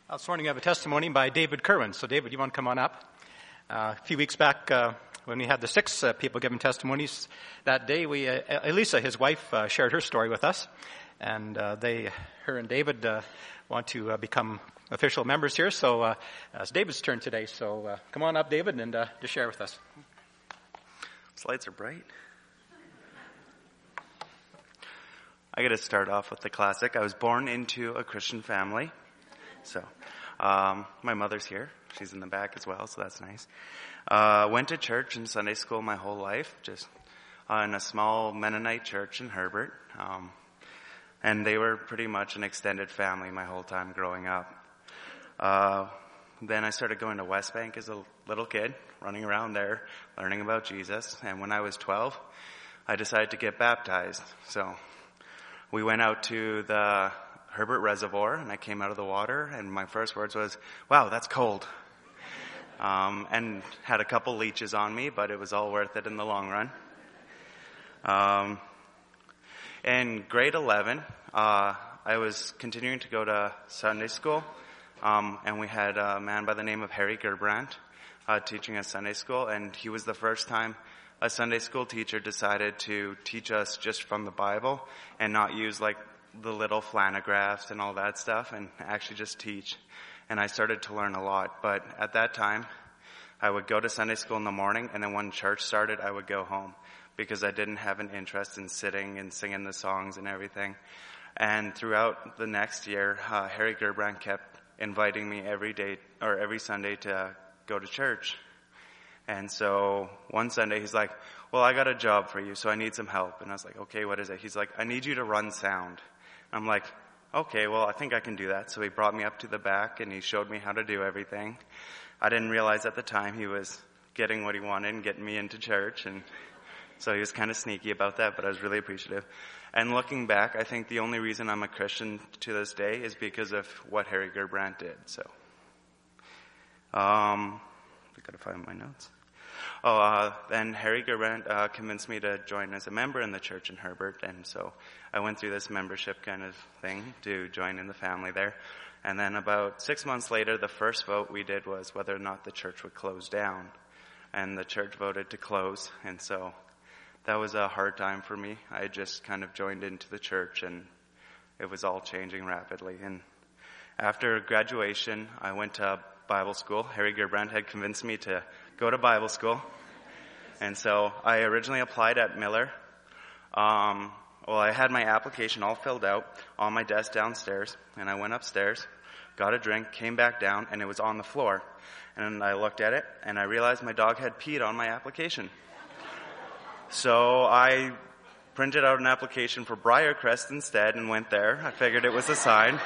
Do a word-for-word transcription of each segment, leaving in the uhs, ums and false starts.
Uh, This morning I have a testimony by David Kerwin. So David, you want to come on up? Uh, a few weeks back uh, when we had the six uh, people giving testimonies, that day we, uh, Elisa, his wife, uh, shared her story with us. And uh, they, her and David uh, want to uh, become official members here. So uh, it's David's turn today. So uh, come on up, David, and uh, to share with us. These lights are bright. I got to start off with the classic. I was born into a Christian family. So, um, my mother's here. She's in the back as well, so that's nice. Uh, went to church and Sunday school my whole life, just uh, in a small Mennonite church in Herbert. Um, and they were pretty much an extended family my whole time growing up. Uh, then I started going to West Bank as a little kid, running around there, learning about Jesus. And when I was twelve, I decided to get baptized. So, we went out to the Herbert Reservoir, and I came out of the water, and my first words was, wow, that's cold. Um, and had a couple leeches on me, but it was all worth it in the long run. Um, in grade eleven, uh, I was continuing to go to Sunday school, um, and we had a man by the name of Harry Gerbrandt uh, teaching us Sunday school, and he was the first time a Sunday school teacher decided to teach us just from the Bible and not use like the little flanographs and all that stuff and actually just teach. And I started to learn a lot. But at that time, I would go to Sunday school in the morning, and then when church started, I would go home because I didn't have an interest in sitting and singing the songs and everything. And throughout the next year, uh, Harry Gerbrandt kept inviting me every day or every Sunday to go to church. And so one Sunday he's like, well, I got a job for you, so I need some help. And I was like, okay, what is it? He's like, I need you to run sound. I'm like, okay, well, I think I can do that. So he brought me up to the back and he showed me how to do everything. I didn't realize at the time he was getting what he wanted and getting me into church. And so he was kind of sneaky about that, but I was really appreciative. And looking back, I think the only reason I'm a Christian to this day is because of what Harry Gerbrandt did. So, um, I gotta find my notes. Oh, uh, then Harry Gerbrandt uh, convinced me to join as a member in the church in Herbert, and so I went through this membership kind of thing to join in the family there. And then about six months later, the first vote we did was whether or not the church would close down, and the church voted to close, and so that was a hard time for me. I had just kind of joined into the church, and it was all changing rapidly. And after graduation, I went to Bible school. Harry Gerbrandt had convinced me to go to Bible school. And so I originally applied at Miller. Um, well, I had my application all filled out on my desk downstairs. And I went upstairs, got a drink, came back down, and it was on the floor. And I looked at it, and I realized my dog had peed on my application. So I printed out an application for Briarcrest instead and went there. I figured it was a sign.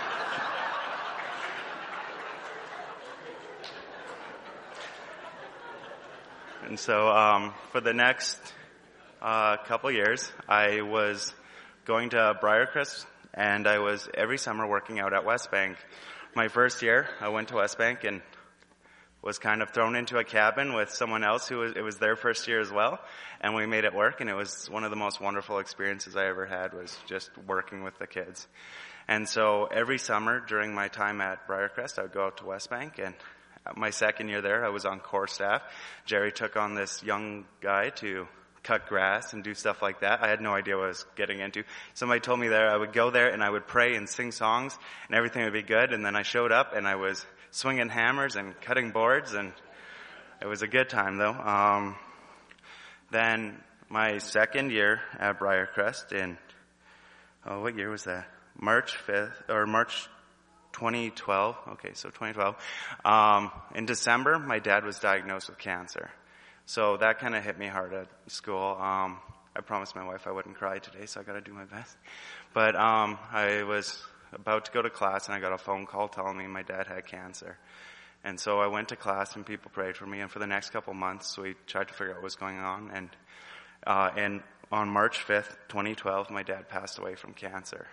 And so um, for the next uh, couple years, I was going to Briarcrest, and I was every summer working out at West Bank. My first year, I went to West Bank and was kind of thrown into a cabin with someone else who was, it was their first year as well, and we made it work, and it was one of the most wonderful experiences I ever had was just working with the kids. And so every summer during my time at Briarcrest, I would go out to West Bank, and my second year there, I was on core staff. Jerry took on this young guy to cut grass and do stuff like that. I had no idea what I was getting into. Somebody told me there I would go there and I would pray and sing songs and everything would be good. And then I showed up and I was swinging hammers and cutting boards, and it was a good time though. Um, then my second year at Briarcrest in, oh, what year was that? March fifth, or March twenty twelve. Okay, so twenty twelve. Um, in December, my dad was diagnosed with cancer. So that kind of hit me hard at school. Um, I promised my wife I wouldn't cry today, so I got to do my best. But um, I was about to go to class, and I got a phone call telling me my dad had cancer. And so I went to class, and people prayed for me. And for the next couple months, we tried to figure out what was going on. And uh, and on March fifth, twenty twelve, my dad passed away from cancer.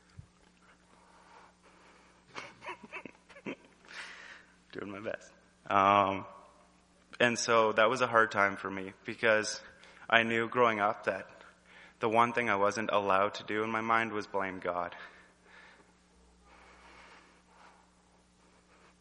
Doing my best. Um, and so that was a hard time for me because I knew growing up that the one thing I wasn't allowed to do in my mind was blame God.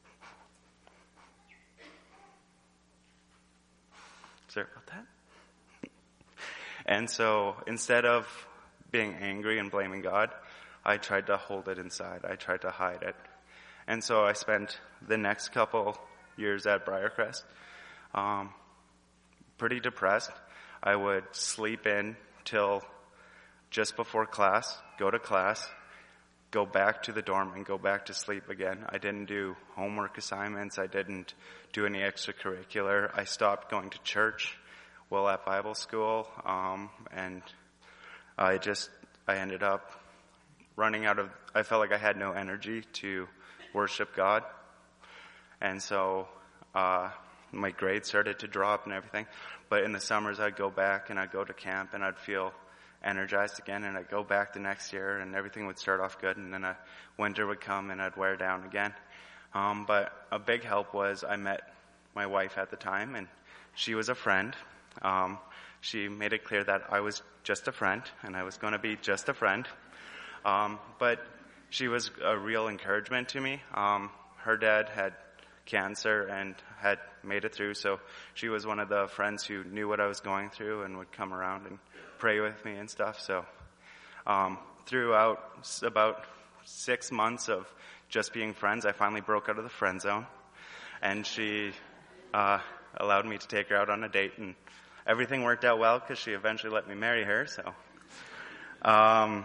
Sorry about that. And so instead of being angry and blaming God, I tried to hold it inside. I tried to hide it. And so I spent the next couple years at Briarcrest um, pretty depressed. I would sleep in till just before class, go to class, go back to the dorm, and go back to sleep again. I didn't do homework assignments. I didn't do any extracurricular. I stopped going to church while at Bible school, um, and I just, I ended up running out of, I felt like I had no energy to worship God. And so uh, my grades started to drop and everything. But in the summers, I'd go back and I'd go to camp and I'd feel energized again, and I'd go back the next year and everything would start off good, and then a winter would come and I'd wear down again. Um, but a big help was I met my wife at the time, and she was a friend. Um, she made it clear that I was just a friend and I was going to be just a friend. Um, but she was a real encouragement to me. Um, her dad had cancer and had made it through, so she was one of the friends who knew what I was going through and would come around and pray with me and stuff. So um, throughout about six months of just being friends, I finally broke out of the friend zone, and she uh, allowed me to take her out on a date, and everything worked out well because she eventually let me marry her. So um,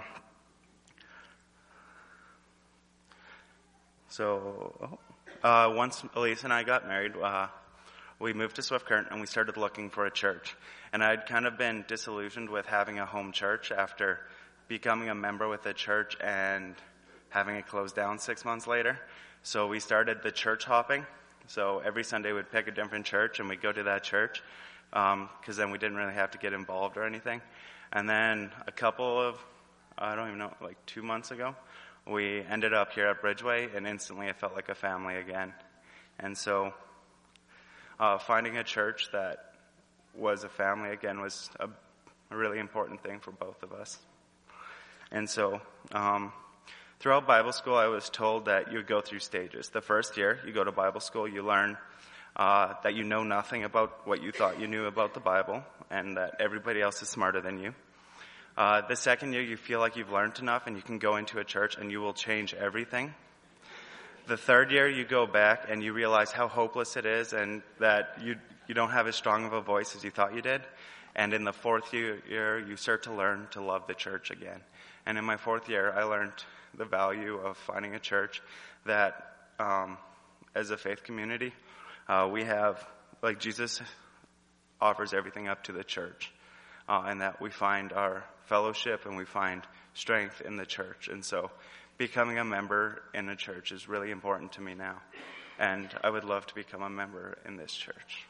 so uh, once Elise and I got married, uh, we moved to Swift Current and we started looking for a church. And I'd kind of been disillusioned with having a home church after becoming a member with the church and having it closed down six months later. So we started the church hopping. So every Sunday we'd pick a different church and we'd go to that church, um, because then we didn't really have to get involved or anything. And then a couple of, I don't even know, like two months ago, we ended up here at Bridgeway, and instantly it felt like a family again. And so uh, finding a church that was a family again was a, a really important thing for both of us. And so um, throughout Bible school, I was told that you would go through stages. The first year you go to Bible school, you learn uh, that you know nothing about what you thought you knew about the Bible, and that everybody else is smarter than you. Uh, the second year, you feel like you've learned enough and you can go into a church and you will change everything. The third year, you go back and you realize how hopeless it is and that you you don't have as strong of a voice as you thought you did. And in the fourth year, you start to learn to love the church again. And in my fourth year, I learned the value of finding a church that, um, as a faith community, uh, we have, like Jesus offers everything up to the church. Uh, and that we find our fellowship and we find strength in the church. And so becoming a member in a church is really important to me now. And I would love to become a member in this church.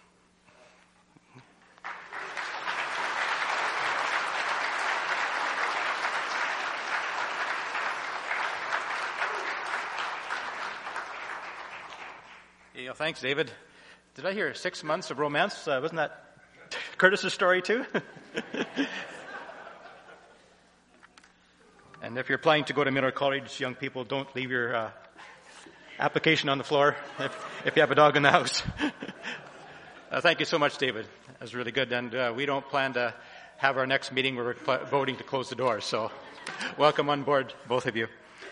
Yeah, thanks, David. Did I hear six months of romance? Uh, wasn't that Curtis's story too? And if you're planning to go to Miller College, young people, don't leave your uh, application on the floor if, if you have a dog in the house. uh, thank you so much, David. That was really good. And uh, we don't plan to have our next meeting where we're pl- voting to close the doors. So welcome on board, both of you.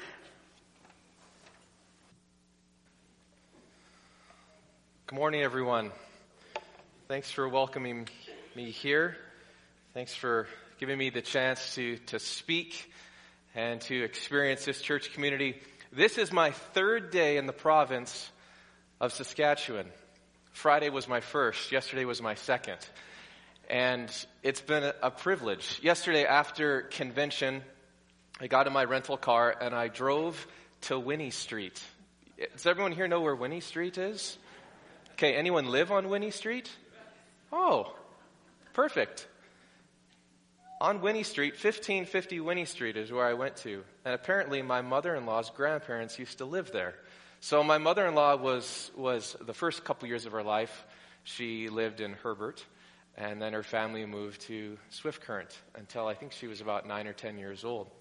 Good morning, everyone. Thanks for welcoming me here. Thanks for giving me the chance to, to speak and to experience this church community. This is my third day in the province of Saskatchewan. Friday was my first. Yesterday was my second. And it's been a, a privilege. Yesterday after convention, I got in my rental car and I drove to Winnie Street. Does everyone here know where Winnie Street is? Okay, anyone live on Winnie Street? Oh, perfect. On Winnie Street, fifteen fifty Winnie Street is where I went to. And apparently my mother-in-law's grandparents used to live there. So my mother-in-law was, was the first couple years of her life, she lived in Herbert. And then her family moved to Swift Current until I think she was about nine or ten years old.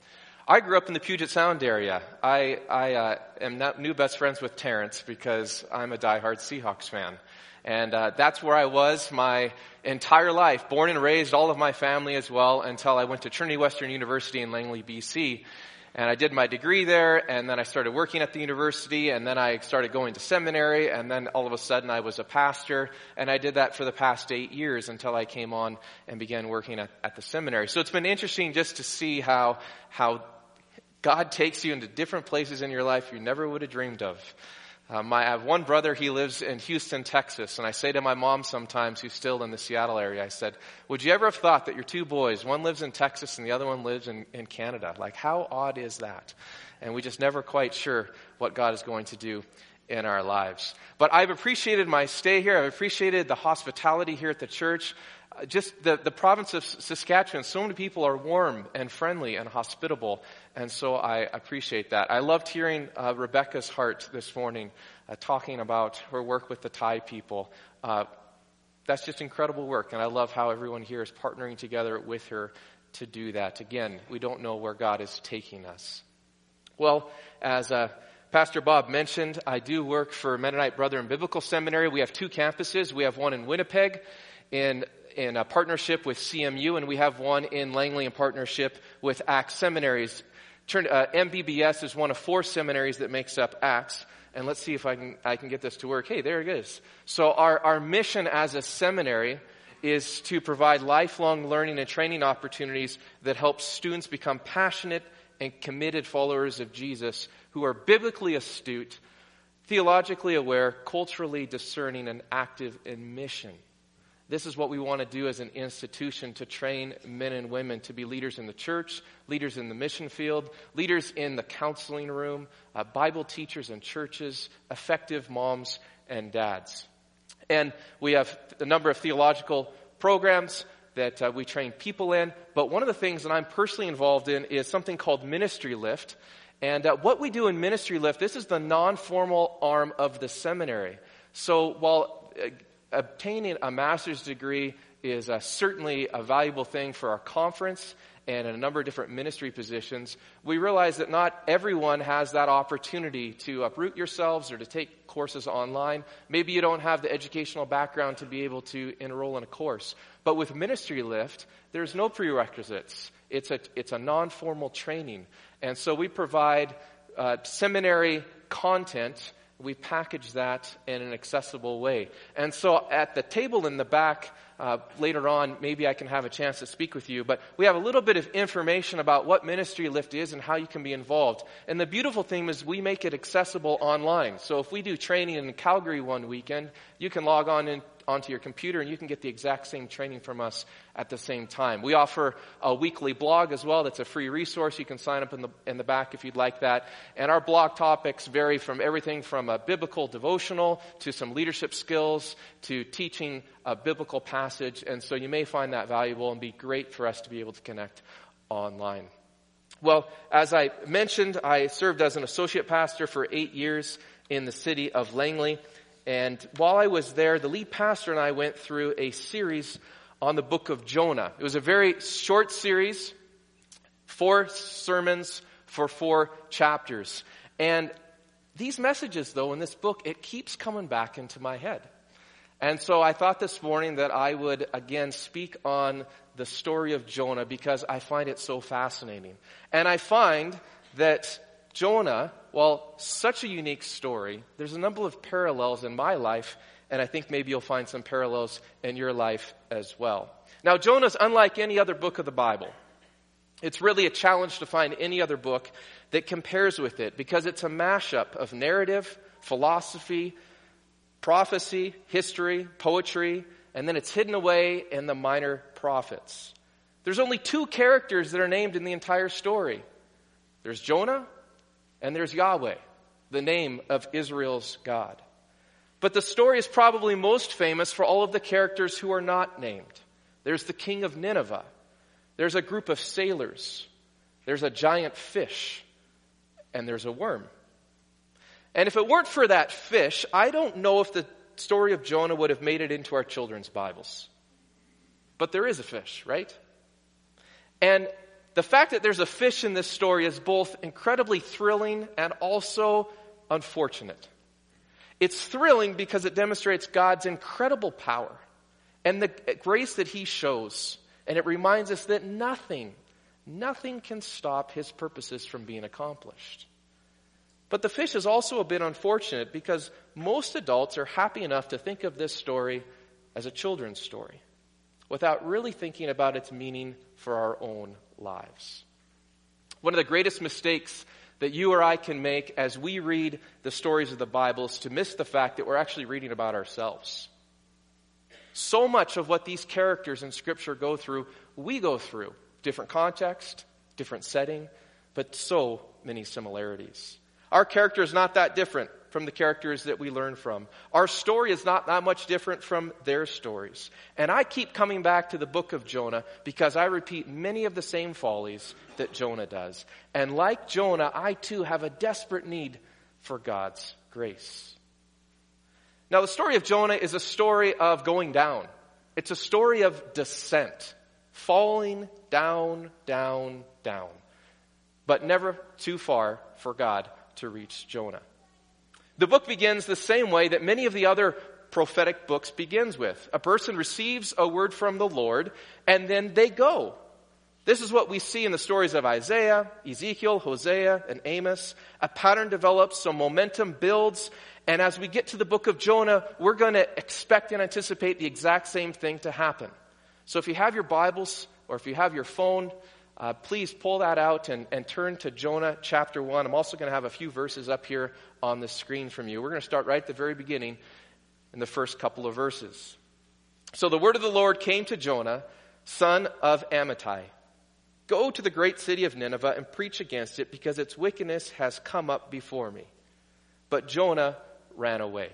I grew up in the Puget Sound area. I, I uh, am not new best friends with Terrence because I'm a diehard Seahawks fan. And uh, that's where I was my entire life, born and raised, all of my family as well, until I went to Trinity Western University in Langley, B C. And I did my degree there, and then I started working at the university, and then I started going to seminary, and then all of a sudden I was a pastor, and I did that for the past eight years until I came on and began working at, at the seminary. So it's been interesting just to see how how God takes you into different places in your life you never would have dreamed of. Um, I have one brother, he lives in Houston, Texas, and I say to my mom sometimes, who's still in the Seattle area, I said, would you ever have thought that your two boys, one lives in Texas and the other one lives in, in Canada? Like, how odd is that? And we just never quite sure what God is going to do in our lives. But I've appreciated my stay here. I've appreciated the hospitality here at the church. Uh, just the, the province of Saskatchewan, so many people are warm and friendly and hospitable. And so I appreciate that. I loved hearing uh, Rebecca's heart this morning, uh, talking about her work with the Thai people. Uh, that's just incredible work, and I love how everyone here is partnering together with her to do that. Again, we don't know where God is taking us. Well, as uh, Pastor Bob mentioned, I do work for Mennonite Brethren Biblical Seminary. We have two campuses. We have one in Winnipeg in in a partnership with C M U, and we have one in Langley in partnership with Acts Seminaries. Turn, uh, M B B S is one of four seminaries that makes up Acts. And let's see if I can I can get this to work. Hey, there it is. So our, our mission as a seminary is to provide lifelong learning and training opportunities that help students become passionate and committed followers of Jesus who are biblically astute, theologically aware, culturally discerning, and active in mission. This is what we want to do as an institution, to train men and women to be leaders in the church, leaders in the mission field, leaders in the counseling room, uh, Bible teachers in churches, effective moms and dads. And we have a number of theological programs that uh, we train people in. But one of the things that I'm personally involved in is something called Ministry Lift. And uh, what we do in Ministry Lift, this is the non-formal arm of the seminary. So while uh, obtaining a master's degree is uh, certainly a valuable thing for our conference and in a number of different ministry positions, we realize that not everyone has that opportunity to uproot yourselves or to take courses online. Maybe you don't have the educational background to be able to enroll in a course. But with Ministry Lift, there's no prerequisites. It's a, it's a non-formal training. And so we provide uh, seminary content. We package that in an accessible way. And so at the table in the back, uh, later on, maybe I can have a chance to speak with you, but we have a little bit of information about what Ministry Lift is and how you can be involved. And the beautiful thing is we make it accessible online. So if we do training in Calgary one weekend, you can log on in onto your computer and you can get the exact same training from us at the same time. We offer a weekly blog as well. That's a free resource. You can sign up in the in the back if you'd like that. And our blog topics vary from everything from a biblical devotional to some leadership skills to teaching a biblical passage. And so you may find that valuable and be great for us to be able to connect online. Well, as I mentioned, I served as an associate pastor for eight years in the city of Langley. And while I was there, the lead pastor and I went through a series on the book of Jonah. It was a very short series, four sermons for four chapters. And these messages, though, in this book, it keeps coming back into my head. And so I thought this morning that I would, again, speak on the story of Jonah because I find it so fascinating. And I find that Jonah, while such a unique story, there's a number of parallels in my life, and I think maybe you'll find some parallels in your life as well. Now, Jonah's unlike any other book of the Bible. It's really a challenge to find any other book that compares with it because it's a mashup of narrative, philosophy, prophecy, history, poetry, and then it's hidden away in the minor prophets. There's only two characters that are named in the entire story. There's Jonah, and there's Yahweh, the name of Israel's God. But the story is probably most famous for all of the characters who are not named. There's the king of Nineveh. There's a group of sailors. There's a giant fish. And there's a worm. And if it weren't for that fish, I don't know if the story of Jonah would have made it into our children's Bibles. But there is a fish, right? And the fact that there's a fish in this story is both incredibly thrilling and also unfortunate. It's thrilling because it demonstrates God's incredible power and the grace that he shows. And it reminds us that nothing, nothing can stop his purposes from being accomplished. But the fish is also a bit unfortunate because most adults are happy enough to think of this story as a children's story without really thinking about its meaning for our own lives. One of the greatest mistakes that you or I can make as we read the stories of the Bible is to miss the fact that we're actually reading about ourselves. So much of what these characters in Scripture go through, we go through. Different context, different setting, but so many similarities. Our character is not that different from the characters that we learn from. Our story is not that much different from their stories. And I keep coming back to the book of Jonah because I repeat many of the same follies that Jonah does. And like Jonah, I too have a desperate need for God's grace. Now, the story of Jonah is a story of going down. It's a story of descent, falling down, down, down, but never too far for God to reach Jonah. The book begins the same way that many of the other prophetic books begins with. A person receives a word from the Lord, and then they go. This is what we see in the stories of Isaiah, Ezekiel, Hosea, and Amos. A pattern develops, some momentum builds, and as we get to the book of Jonah, we're going to expect and anticipate the exact same thing to happen. So if you have your Bibles, or if you have your phone, uh, please pull that out and, and turn to Jonah chapter one. I'm also going to have a few verses up here on the screen from you. We're going to start right at the very beginning in the first couple of verses. So the word of the Lord came to Jonah, son of Amittai. Go to the great city of Nineveh and preach against it, because its wickedness has come up before me. But Jonah ran away.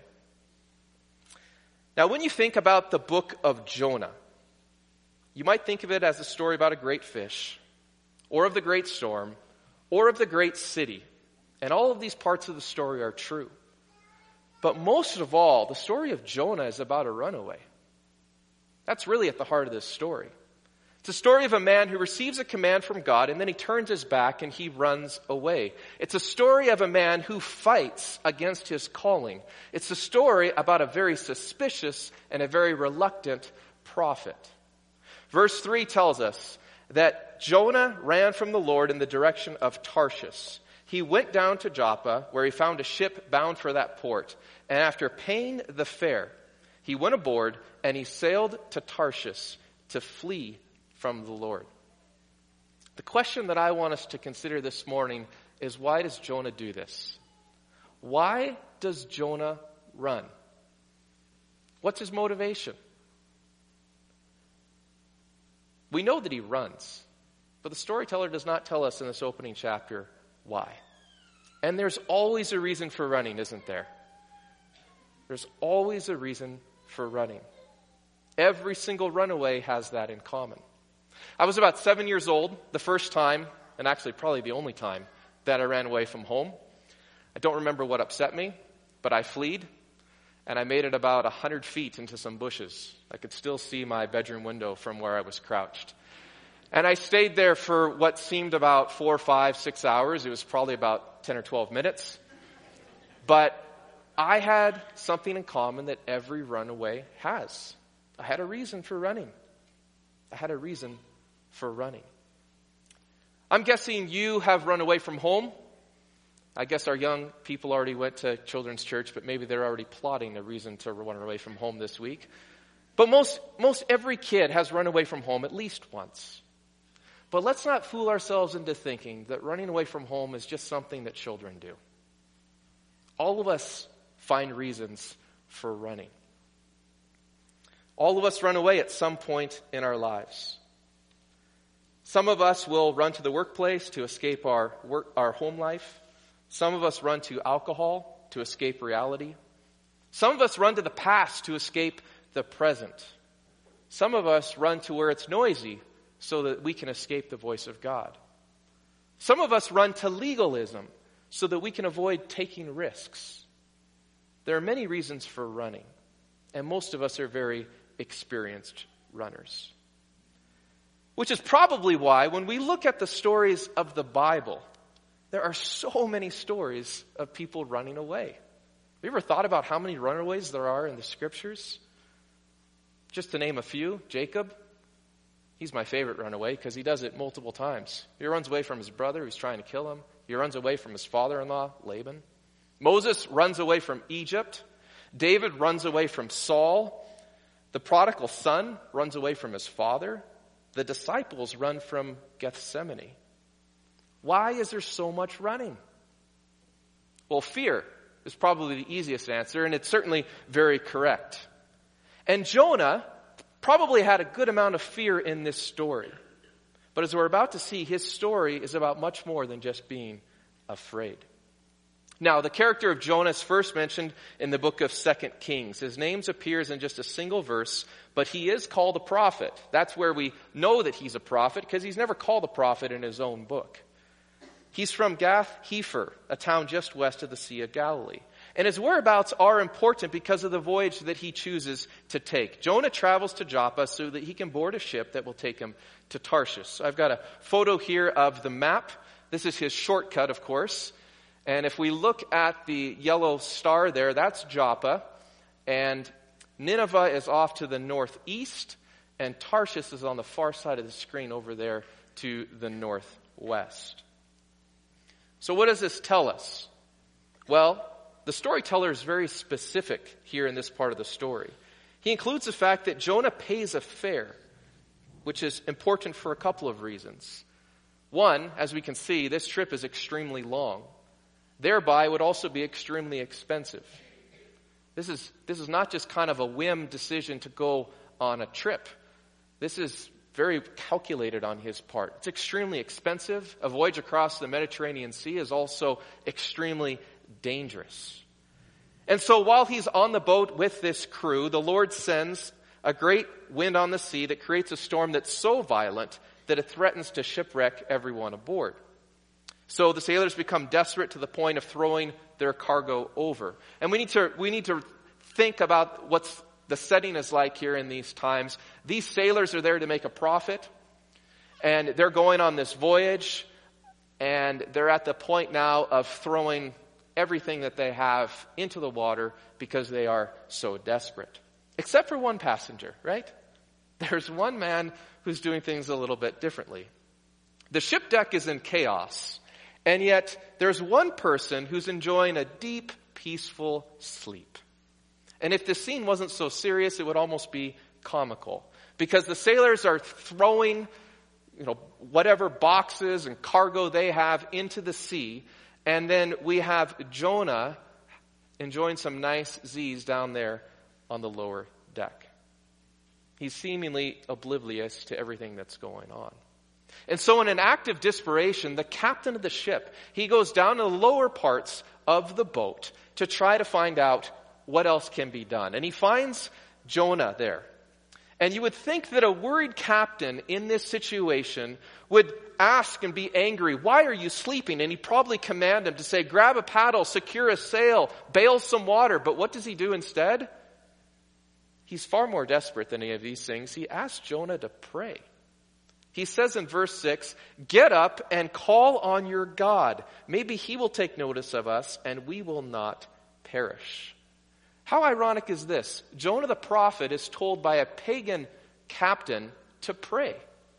Now, when you think about the book of Jonah, you might think of it as a story about a great fish, or of the great storm, or of the great city. And all of these parts of the story are true. But most of all, the story of Jonah is about a runaway. That's really at the heart of this story. It's a story of a man who receives a command from God, and then he turns his back and he runs away. It's a story of a man who fights against his calling. It's a story about a very suspicious and a very reluctant prophet. Verse three tells us that Jonah ran from the Lord in the direction of Tarshish. He went down to Joppa, where he found a ship bound for that port. And after paying the fare, he went aboard and he sailed to Tarshish to flee from the Lord. The question that I want us to consider this morning is, why does Jonah do this? Why does Jonah run? What's his motivation? We know that he runs, but the storyteller does not tell us in this opening chapter why. And there's always a reason for running, isn't there? There's always a reason for running. Every single runaway has that in common. I was about seven years old the first time, and actually probably the only time, that I ran away from home. I don't remember what upset me, but I fled, and I made it about one hundred feet into some bushes. I could still see my bedroom window from where I was crouched. And I stayed there for what seemed about four, five, six hours. It was probably about ten or twelve minutes. But I had something in common that every runaway has. I had a reason for running. I had a reason for running. I'm guessing you have run away from home. I guess our young people already went to children's church, but maybe they're already plotting a reason to run away from home this week. But most, most every kid has run away from home at least once. But let's not fool ourselves into thinking that running away from home is just something that children do. All of us find reasons for running. All of us run away at some point in our lives. Some of us will run to the workplace to escape our work, our home life. Some of us run to alcohol to escape reality. Some of us run to the past to escape the present. Some of us run to where it's noisy so that we can escape the voice of God. Some of us run to legalism so that we can avoid taking risks. There are many reasons for running, and most of us are very experienced runners. Which is probably why when we look at the stories of the Bible, there are so many stories of people running away. Have you ever thought about how many runaways there are in the scriptures? Just to name a few, Jacob. He's my favorite runaway because he does it multiple times. He runs away from his brother who's trying to kill him. He runs away from his father-in-law, Laban. Moses runs away from Egypt. David runs away from Saul. The prodigal son runs away from his father. The disciples run from Gethsemane. Why is there so much running? Well, fear is probably the easiest answer, and it's certainly very correct. And Jonah probably had a good amount of fear in this story. But as we're about to see, his story is about much more than just being afraid. Now, the character of Jonah is first mentioned in the book of Second Kings. His name appears in just a single verse, but he is called a prophet. That's where we know that he's a prophet, because he's never called a prophet in his own book. He's from Gath-Hepher, a town just west of the Sea of Galilee. And his whereabouts are important because of the voyage that he chooses to take. Jonah travels to Joppa so that he can board a ship that will take him to Tarshish. So I've got a photo here of the map. This is his shortcut, of course. And if we look at the yellow star there, that's Joppa. And Nineveh is off to the northeast. And Tarshish is on the far side of the screen over there to the northwest. So what does this tell us? Well, the storyteller is very specific here in this part of the story. He includes the fact that Jonah pays a fare, which is important for a couple of reasons. One, as we can see, this trip is extremely long. Thereby would also be extremely expensive. This is, this is not just kind of a whim decision to go on a trip. This is very calculated on his part. It's extremely expensive. A voyage across the Mediterranean Sea is also extremely dangerous. And so while he's on the boat with this crew, the Lord sends a great wind on the sea that creates a storm that's so violent that it threatens to shipwreck everyone aboard. So the sailors become desperate to the point of throwing their cargo over. And we need to, we need to think about what's the setting is like here in these times. These sailors are there to make a profit, and they're going on this voyage, and they're at the point now of throwing everything that they have into the water because they are so desperate. Except for one passenger, right? There's one man who's doing things a little bit differently. The ship deck is in chaos, and yet there's one person who's enjoying a deep, peaceful sleep. And if this scene wasn't so serious, it would almost be comical. Because the sailors are throwing, you know, whatever boxes and cargo they have into the sea. And then we have Jonah enjoying some nice Z's down there on the lower deck. He's seemingly oblivious to everything that's going on. And so in an act of desperation, the captain of the ship, he goes down to the lower parts of the boat to try to find out what else can be done. And he finds Jonah there. And you would think that a worried captain in this situation would ask and be angry, why are you sleeping? And he'd probably command him to say, grab a paddle, secure a sail, bail some water. But what does he do instead? He's far more desperate than any of these things. He asks Jonah to pray. He says in verse six, get up and call on your God. Maybe he will take notice of us and we will not perish. How ironic is this? Jonah the prophet is told by a pagan captain to pray.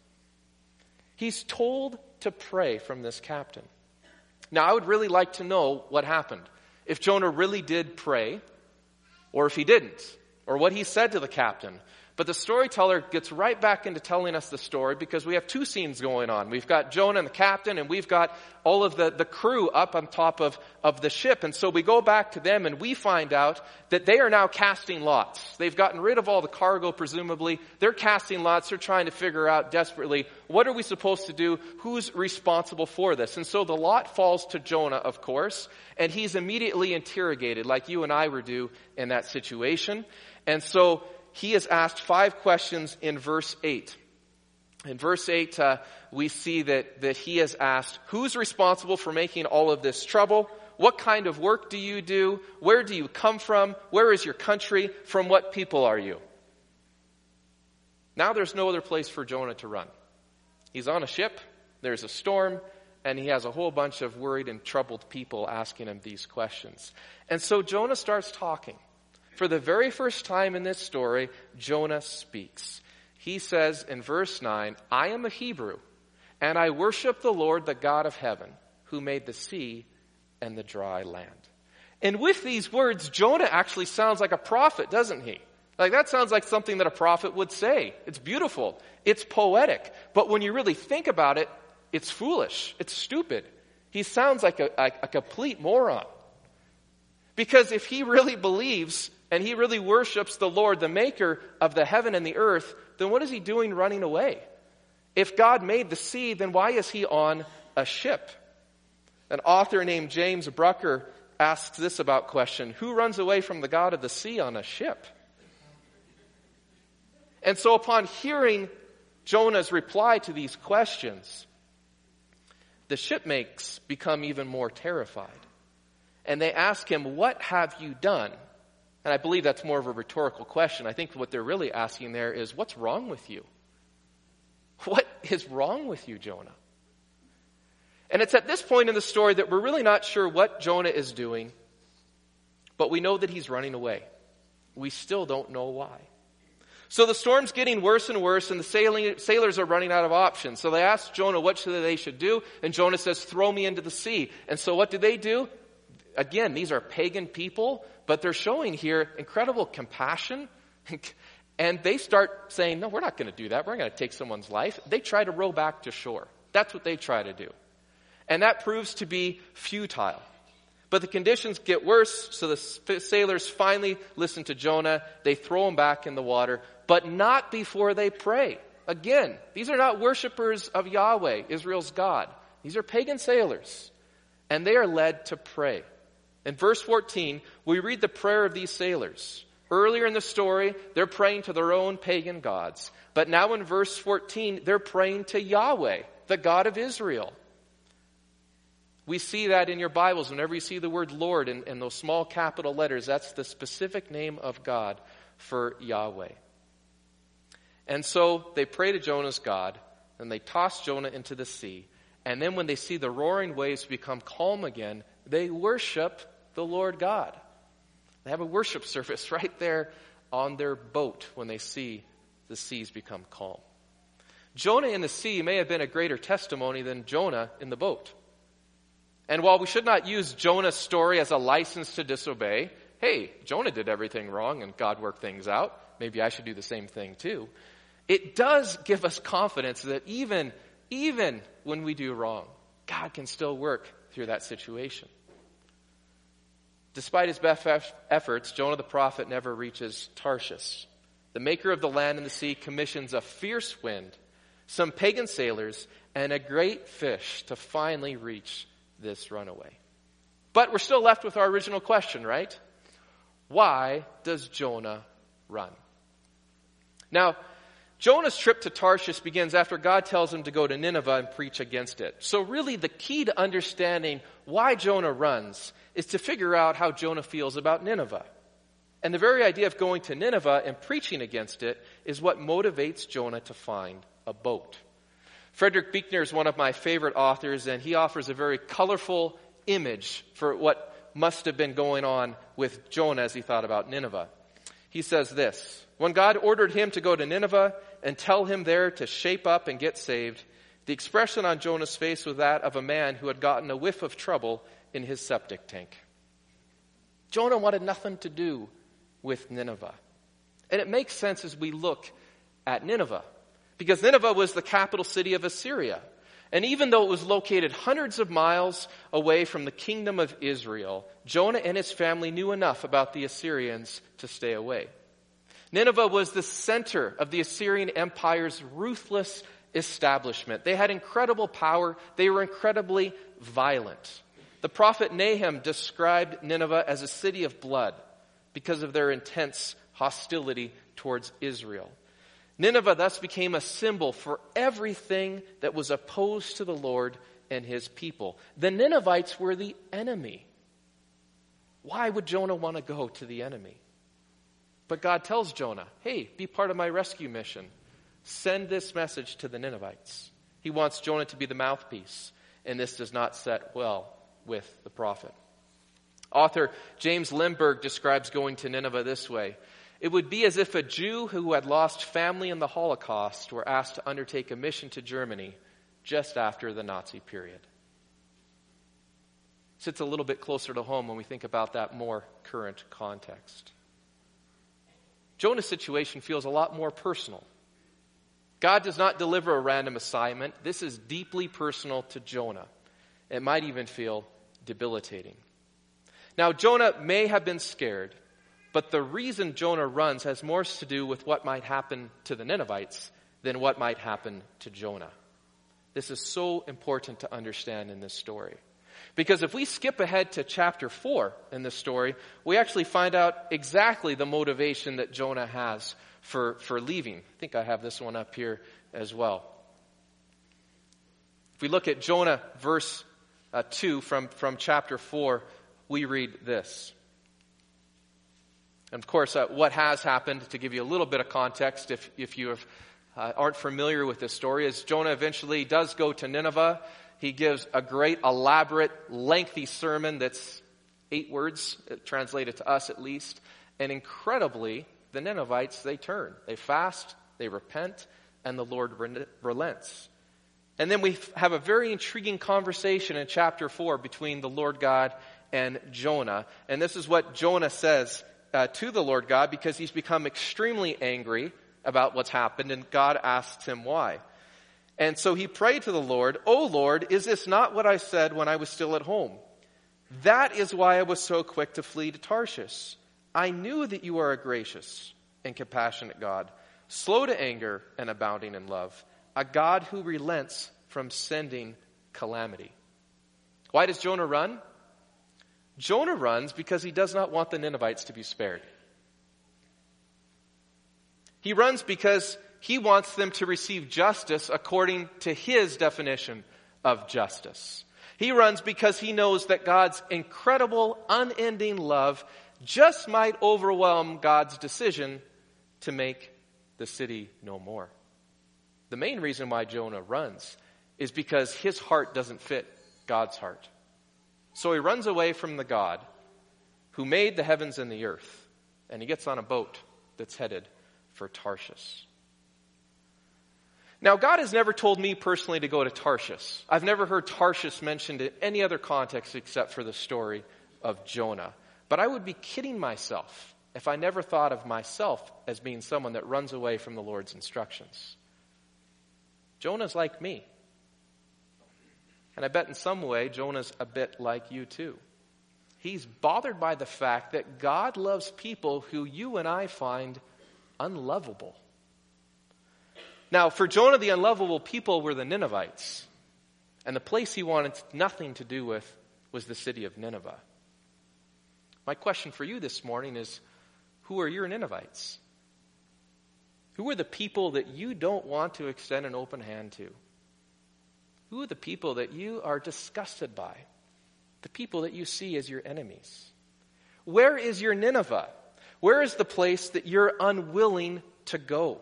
He's told to pray from this captain. Now, I would really like to know what happened. If Jonah really did pray, or if he didn't, or what he said to the captain. But the storyteller gets right back into telling us the story because we have two scenes going on. We've got Jonah and the captain, and we've got all of the, the crew up on top of, of the ship. And so we go back to them, and we find out that they are now casting lots. They've gotten rid of all the cargo, presumably. They're casting lots. They're trying to figure out desperately, what are we supposed to do? Who's responsible for this? And so the lot falls to Jonah, of course, and he's immediately interrogated, like you and I were due in that situation. And so he is asked five questions in verse eight. In verse eight, uh, we see that, that he is asked, who's responsible for making all of this trouble? What kind of work do you do? Where do you come from? Where is your country? From what people are you? Now there's no other place for Jonah to run. He's on a ship, there's a storm, and he has a whole bunch of worried and troubled people asking him these questions. And so Jonah starts talking. For the very first time in this story, Jonah speaks. He says in verse nine, I am a Hebrew, and I worship the Lord, the God of heaven, who made the sea and the dry land. And with these words, Jonah actually sounds like a prophet, doesn't he? Like, that sounds like something that a prophet would say. It's beautiful. It's poetic. But when you really think about it, it's foolish. It's stupid. He sounds like a, a, a complete moron. Because if he really believes and he really worships the Lord, the maker of the heaven and the earth, then what is he doing running away? If God made the sea, then why is he on a ship? An author named James Brucker asks this about question: who runs away from the God of the sea on a ship? And so upon hearing Jonah's reply to these questions, the shipmates become even more terrified. And they ask him, what have you done? And I believe that's more of a rhetorical question. I think what they're really asking there is, what's wrong with you? What is wrong with you, Jonah? And it's at this point in the story that we're really not sure what Jonah is doing, but we know that he's running away. We still don't know why. So the storm's getting worse and worse, and the sailing, sailors are running out of options. So they ask Jonah what should they should do, and Jonah says, throw me into the sea. And so what do they do? Again, these are pagan people, but they're showing here incredible compassion. And they start saying, no, we're not going to do that. We're going to take someone's life. They try to row back to shore. That's what they try to do. And that proves to be futile. But the conditions get worse, so the sailors finally listen to Jonah. They throw him back in the water, but not before they pray. Again, these are not worshipers of Yahweh, Israel's God. These are pagan sailors, and they are led to pray. In verse fourteen, we read the prayer of these sailors. Earlier in the story, they're praying to their own pagan gods. But now in verse fourteen, they're praying to Yahweh, the God of Israel. We see that in your Bibles. Whenever you see the word Lord in, in those small capital letters, that's the specific name of God for Yahweh. And so they pray to Jonah's God, and they toss Jonah into the sea. And then when they see the roaring waves become calm again, they worship the Lord God. They have a worship service right there on their boat when they see the seas become calm. Jonah in the sea may have been a greater testimony than Jonah in the boat. And while we should not use Jonah's story as a license to disobey, hey, Jonah did everything wrong and God worked things out. Maybe I should do the same thing too. It does give us confidence that even, even when we do wrong, God can still work through that situation. Despite his best efforts, Jonah the prophet never reaches Tarshish. The maker of the land and the sea commissions a fierce wind, some pagan sailors, and a great fish to finally reach this runaway. But we're still left with our original question, right? Why does Jonah run? Now, Jonah's trip to Tarshish begins after God tells him to go to Nineveh and preach against it. So really the key to understanding why Jonah runs is to figure out how Jonah feels about Nineveh. And the very idea of going to Nineveh and preaching against it is what motivates Jonah to find a boat. Frederick Buechner is one of my favorite authors, and he offers a very colorful image for what must have been going on with Jonah as he thought about Nineveh. He says this: when God ordered him to go to Nineveh and tell him there to shape up and get saved, the expression on Jonah's face was that of a man who had gotten a whiff of trouble in his septic tank. Jonah wanted nothing to do with Nineveh. And it makes sense as we look at Nineveh, because Nineveh was the capital city of Assyria. And even though it was located hundreds of miles away from the kingdom of Israel, Jonah and his family knew enough about the Assyrians to stay away. Nineveh was the center of the Assyrian Empire's ruthless establishment. They had incredible power. They were incredibly violent. The prophet Nahum described Nineveh as a city of blood because of their intense hostility towards Israel. Nineveh thus became a symbol for everything that was opposed to the Lord and his people. The Ninevites were the enemy. Why would Jonah want to go to the enemy? But God tells Jonah, hey, be part of my rescue mission. Send this message to the Ninevites. He wants Jonah to be the mouthpiece, and this does not set well with the prophet. Author James Lindbergh describes going to Nineveh this way. It would be as if a Jew who had lost family in the Holocaust were asked to undertake a mission to Germany just after the Nazi period. Sits a little bit closer to home when we think about that more current context. Jonah's situation feels a lot more personal. God does not deliver a random assignment. This is deeply personal to Jonah. It might even feel debilitating. Now, Jonah may have been scared, but the reason Jonah runs has more to do with what might happen to the Ninevites than what might happen to Jonah. This is so important to understand in this story. Because if we skip ahead to chapter four in this story, we actually find out exactly the motivation that Jonah has for, for leaving. I think I have this one up here as well. If we look at Jonah verse uh, two from, from chapter four, we read this. And of course, uh, what has happened, to give you a little bit of context, if, if you have, uh, aren't familiar with this story, is Jonah eventually does go to Nineveh. He gives a great, elaborate, lengthy sermon that's eight words, translated to us at least. And incredibly, the Ninevites, they turn. They fast, they repent, and the Lord relents. And then we have a very intriguing conversation in chapter four between the Lord God and Jonah. And this is what Jonah says uh, to the Lord God, because he's become extremely angry about what's happened, and God asks him why. And so he prayed to the Lord, "O Lord, is this not what I said when I was still at home? That is why I was so quick to flee to Tarshish. I knew that you are a gracious and compassionate God, slow to anger and abounding in love, a God who relents from sending calamity." Why does Jonah run? Jonah runs because he does not want the Ninevites to be spared. He runs because he wants them to receive justice according to his definition of justice. He runs because he knows that God's incredible, unending love just might overwhelm God's decision to make the city no more. The main reason why Jonah runs is because his heart doesn't fit God's heart. So he runs away from the God who made the heavens and the earth, and he gets on a boat that's headed for Tarshish. Now, God has never told me personally to go to Tarshish. I've never heard Tarshish mentioned in any other context except for the story of Jonah. But I would be kidding myself if I never thought of myself as being someone that runs away from the Lord's instructions. Jonah's like me. And I bet in some way Jonah's a bit like you too. He's bothered by the fact that God loves people who you and I find unlovable. Now, for Jonah, the unlovable people were the Ninevites. And the place he wanted nothing to do with was the city of Nineveh. My question for you this morning is, who are your Ninevites? Who are the people that you don't want to extend an open hand to? Who are the people that you are disgusted by? The people that you see as your enemies? Where is your Nineveh? Where is the place that you're unwilling to go?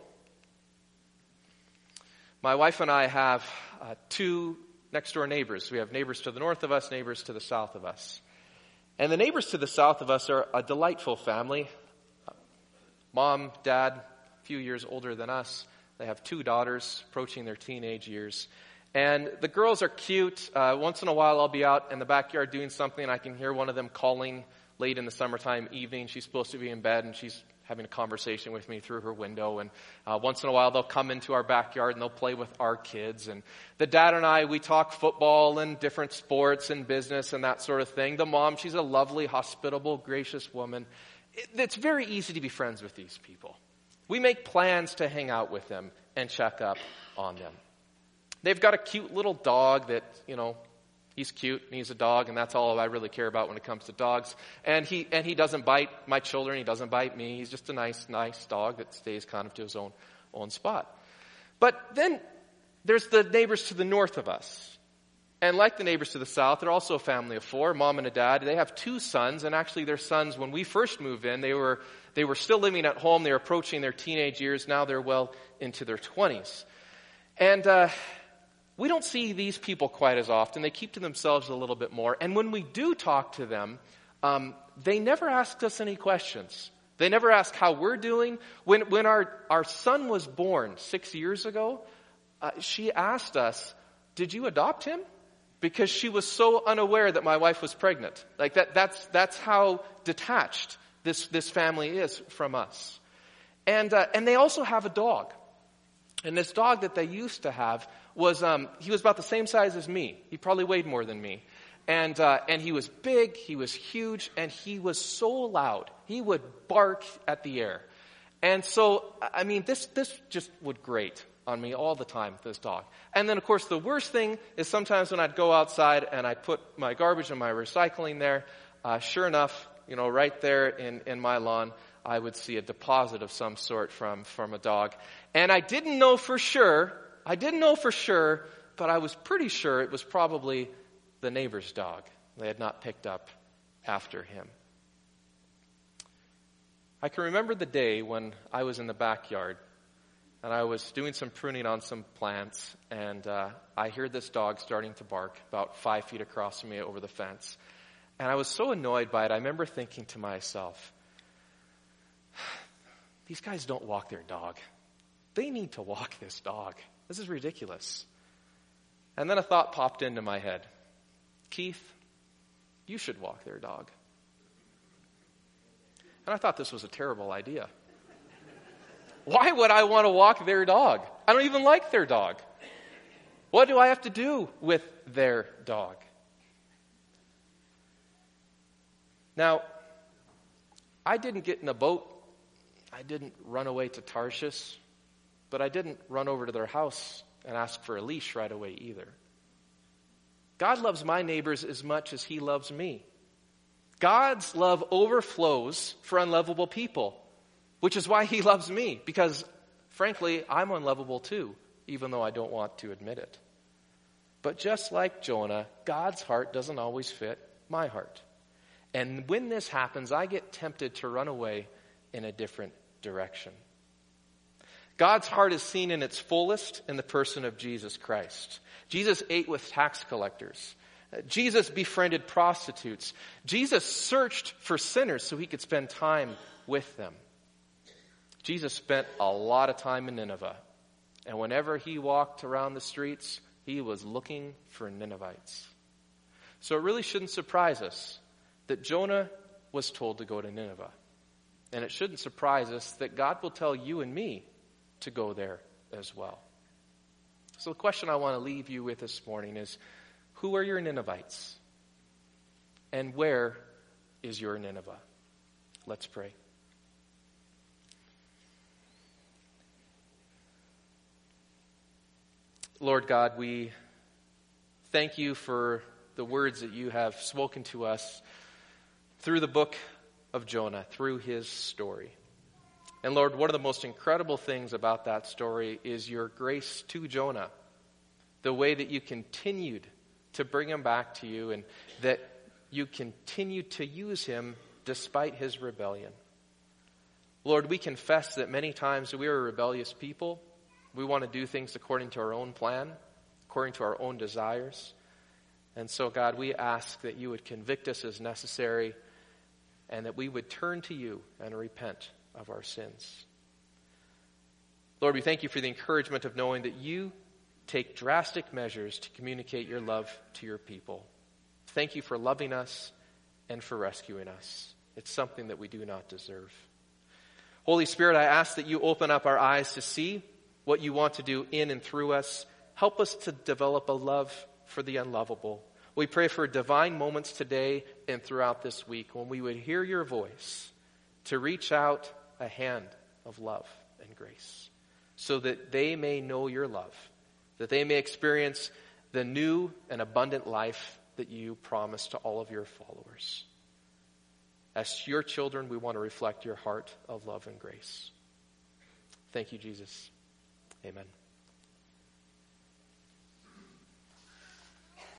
My wife and I have uh, two next-door neighbors. We have neighbors to the north of us, neighbors to the south of us. And the neighbors to the south of us are a delightful family. Mom, dad, a few years older than us. They have two daughters approaching their teenage years. And the girls are cute. Uh, once in a while I'll be out in the backyard doing something and I can hear one of them calling late in the summertime evening. She's supposed to be in bed and she's having a conversation with me through her window. And uh, once in a while they'll come into our backyard and they'll play with our kids. And the dad and I, we talk football and different sports and business and that sort of thing. The mom, she's a lovely, hospitable, gracious woman. It, it's very easy to be friends with these people. We make plans to hang out with them and check up on them. They've got a cute little dog that, you know, he's cute and he's a dog and that's all I really care about when it comes to dogs. And he and he doesn't bite my children. He doesn't bite me. He's just a nice, nice dog that stays kind of to his own, own spot. But then there's the neighbors to the north of us. And like the neighbors to the south, they're also a family of four, mom and a dad. They have two sons, and actually their sons, when we first moved in, they were they were still living at home. They were approaching their teenage years. Now they're well into their twenties. And uh we don't see these people quite as often. They keep to themselves a little bit more. And when we do talk to them, um, they never ask us any questions. They never ask how we're doing. When when our, our son was born six years ago, uh, she asked us, did you adopt him? Because she was so unaware that my wife was pregnant. Like that that's that's how detached this this family is from us. And uh, and they also have a dog. And this dog that they used to have was um, he was about the same size as me. He probably weighed more than me. And uh, and he was big, he was huge, and he was so loud. He would bark at the air. And so, I mean, this this just would grate on me all the time, this dog. And then, of course, the worst thing is sometimes when I'd go outside and I'd put my garbage and my recycling there, uh, sure enough, you know, right there in, in my lawn, I would see a deposit of some sort from, from a dog. And I didn't know for sure, I didn't know for sure, but I was pretty sure it was probably the neighbor's dog. They had not picked up after him. I can remember the day when I was in the backyard and I was doing some pruning on some plants, and uh, I heard this dog starting to bark about five feet across from me over the fence. And I was so annoyed by it, I remember thinking to myself, these guys don't walk their dog. They need to walk this dog. This is ridiculous. And then a thought popped into my head. Keith, you should walk their dog. And I thought this was a terrible idea. Why would I want to walk their dog? I don't even like their dog. What do I have to do with their dog? Now, I didn't get in a boat. I didn't run away to Tarshish. But I didn't run over to their house and ask for a leash right away either. God loves my neighbors as much as he loves me. God's love overflows for unlovable people, which is why he loves me, because, frankly, I'm unlovable too, even though I don't want to admit it. But just like Jonah, God's heart doesn't always fit my heart. And when this happens, I get tempted to run away in a different direction. God's heart is seen in its fullest in the person of Jesus Christ. Jesus ate with tax collectors. Jesus befriended prostitutes. Jesus searched for sinners so he could spend time with them. Jesus spent a lot of time in Nineveh. And whenever he walked around the streets, he was looking for Ninevites. So it really shouldn't surprise us that Jonah was told to go to Nineveh. And it shouldn't surprise us that God will tell you and me to go there as well. So the question I want to leave you with this morning is, who are your Ninevites? And where is your Nineveh? Let's pray. Lord God, we thank you for the words that you have spoken to us through the book of Jonah, through his story. And Lord, one of the most incredible things about that story is your grace to Jonah. The way that you continued to bring him back to you, and that you continued to use him despite his rebellion. Lord, we confess that many times we are a rebellious people. We want to do things according to our own plan, according to our own desires. And so, God, we ask that you would convict us as necessary, and that we would turn to you and repent of our sins. Lord, we thank you for the encouragement of knowing that you take drastic measures to communicate your love to your people. Thank you for loving us and for rescuing us. It's something that we do not deserve. Holy Spirit, I ask that you open up our eyes to see what you want to do in and through us. Help us to develop a love for the unlovable. We pray for divine moments today and throughout this week when we would hear your voice to reach out a hand of love and grace so that they may know your love, that they may experience the new and abundant life that you promise to all of your followers. As your children, we want to reflect your heart of love and grace. Thank you, Jesus. Amen.